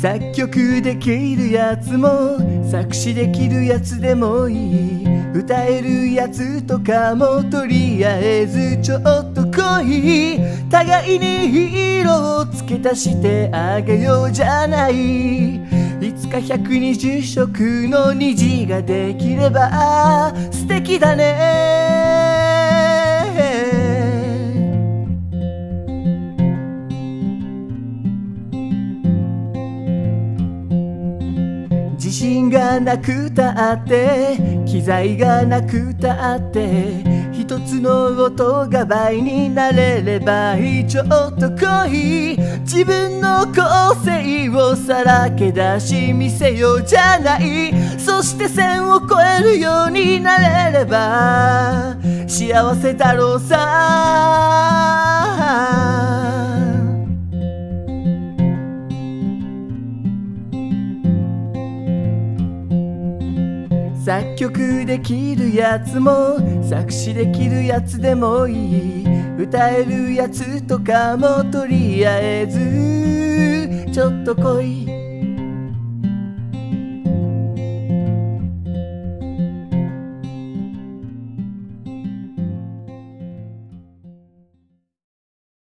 作曲できるやつも作詞できるやつでもいい、歌えるやつとかもとりあえずちょっと来い、互いに色を付け足してあげようじゃない、いつか120色の虹ができれば素敵だね。自信がなくたって機材がなくたって一つの音が倍になれればいい、ちょっと来い、自分の個性をさらけ出し見せようじゃない、そして線を越えるようになれれば幸せだろうさ。作曲できるやつも作詞できるやつでもいい、歌えるやつとかもとりあえずちょっと来い。